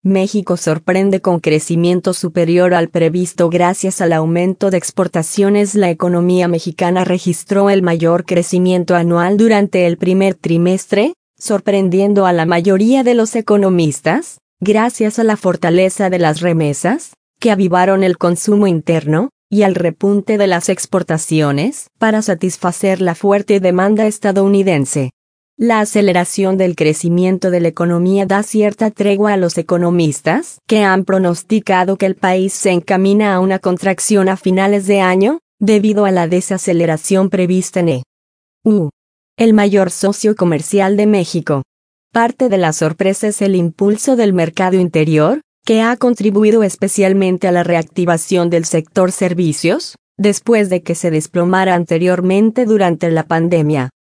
México sorprende con crecimiento superior al previsto gracias al aumento de exportaciones. La economía mexicana registró el mayor crecimiento anual durante el primer trimestre, sorprendiendo a la mayoría de los economistas, gracias a la fortaleza de las remesas, que avivaron el consumo interno, y al repunte de las exportaciones, para satisfacer la fuerte demanda estadounidense. La aceleración del crecimiento de la economía da cierta tregua a los economistas, que han pronosticado que el país se encamina a una contracción a finales de año, debido a la desaceleración prevista en EU, el mayor socio comercial de México. Parte de la sorpresa es el impulso del mercado interior, que ha contribuido especialmente a la reactivación del sector servicios, después de que se desplomara anteriormente durante la pandemia.